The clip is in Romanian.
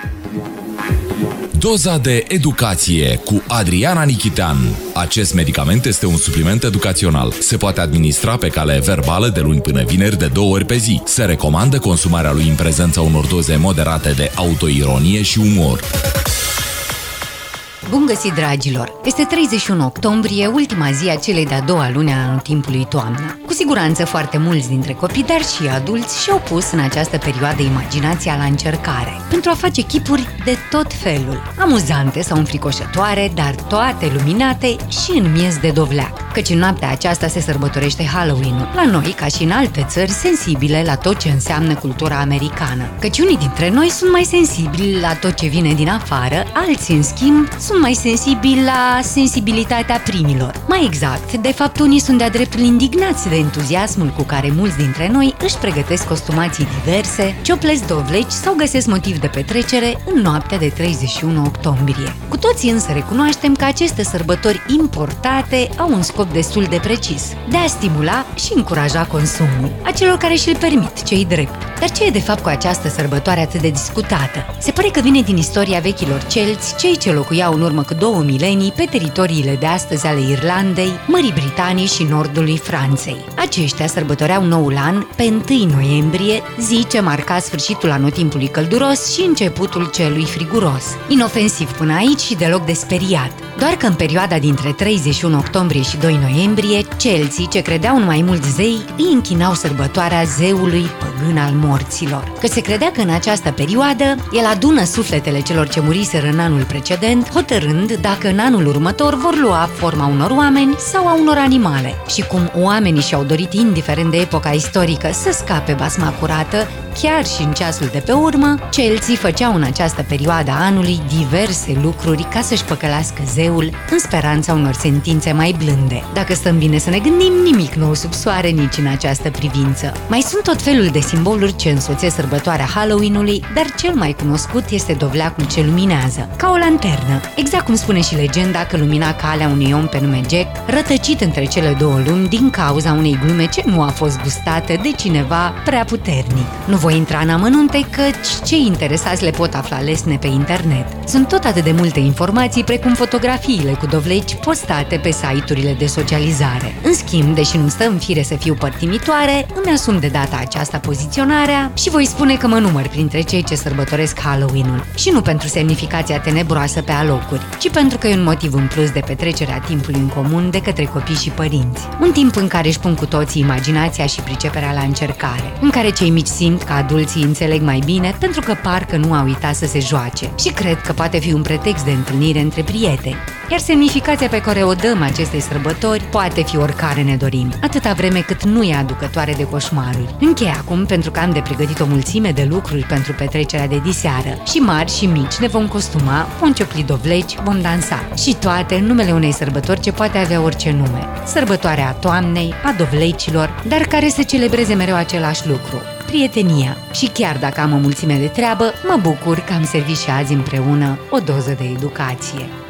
Doza de educație cu Adriana Nichitean. Acest medicament este un supliment educațional. Se poate administra pe cale verbală de luni până vineri de 2 ori pe zi. Se recomandă consumarea lui în prezența unor doze moderate de autoironie și umor. Bun găsit, dragilor! Este 31 octombrie, ultima zi a celei de-a doua luni a anotimpului toamnă. Cu siguranță foarte mulți dintre copii, dar și adulți, și-au pus în această perioadă imaginația la încercare, pentru a face chipuri de tot felul, amuzante sau înfricoșătoare, dar toate luminate și în miez de dovleac. Căci în noaptea aceasta se sărbătorește Halloween-ul, la noi, ca și în alte țări sensibile la tot ce înseamnă cultura americană. Căci unii dintre noi sunt mai sensibili la tot ce vine din afară, alții, în schimb, sunt mai sensibili la sensibilitatea primilor. Mai exact, de fapt, unii sunt de-a dreptul indignați de entuziasmul cu care mulți dintre noi își pregătesc costumații diverse, cioplesc dovleci sau găsesc motiv de petrecere în noaptea de 31 octombrie. Cu toții însă recunoaștem că aceste sărbători importate au un scop destul de precis: de a stimula și încuraja consumul a celor care și-l permit, ce-i drept. Dar ce e de fapt cu această sărbătoare atât de discutată? Se pare că vine din istoria vechilor celți, cei ce locuiau în urmă cu 2 milenii pe teritoriile de astăzi ale Irlandei, Mării Britanii și nordului Franței. Aceștia sărbătoreau noul an pe 1 noiembrie, zi ce marca sfârșitul anotimpului călduros și începutul celui friguros. Inofensiv până aici și deloc de speriat. Doar că în perioada dintre 31 octombrie și 2 noiembrie, celții ce credeau în mai mulți zei îi închinau sărbătoarea zeului păgân al morților. Că se credea că în această perioadă el adună sufletele celor ce muriseră în anul precedent, hotărând dacă în anul următor vor lua forma unor oameni sau a unor animale. Și cum oamenii și-au dorit, indiferent de epoca istorică, să scape basma curată, chiar și în ceasul de pe urmă, celții făceau în această perioadă a anului diverse lucruri ca să-și păcălească zeul în speranța unor sentințe mai blânde. Dacă stăm bine să ne gândim, nimic nou sub soare nici în această privință. Mai sunt tot felul de simboluri ce însoțesc sărbătoarea Halloween-ului, dar cel mai cunoscut este dovleacul ce luminează, ca o lanternă, exact cum spune și legenda că lumina calea unui om pe nume Jack, rătăcit între cele două lumi din cauza unei glume ce nu a fost gustată de cineva prea puternic. Nu voi intra în amănunte, căci cei interesați le pot afla lesne pe internet. Sunt tot atât de multe informații precum fotografiile cu dovleci postate pe site-urile de socializare. În schimb, deși nu stă în fire să fiu părtinitoare, îmi asum de data aceasta poziționarea și voi spune că mă număr printre cei ce sărbătoresc Halloween-ul. Și nu pentru semnificația tenebroasă pe alocuri, ci pentru că e un motiv în plus de petrecerea timpului în comun de către copii și părinți. Un timp în care își pun cu toții imaginația și priceperea la încercare, în care cei mici simt că adulții înțeleg mai bine pentru că parcă nu au uitat să se joace. Și cred că poate fi un pretext de întâlnire între prieteni. Iar semnificația pe care o dăm acestei sărbători poate fi oricare ne dorim, atâta vreme cât nu e aducătoare de coșmaruri. Închei acum pentru că am de pregătit o mulțime de lucruri pentru petrecerea de diseară. Și mari și mici ne vom costuma, vom ciopli dovleci, vom dansa. Și toate în numele unei sărbători ce poate avea orice nume. Sărbătoarea toamnei, a dovlecilor, dar care să celebreze mereu același lucru: prietenia. Și chiar dacă am o mulțime de treabă, mă bucur că am servit și azi împreună o doză de educație.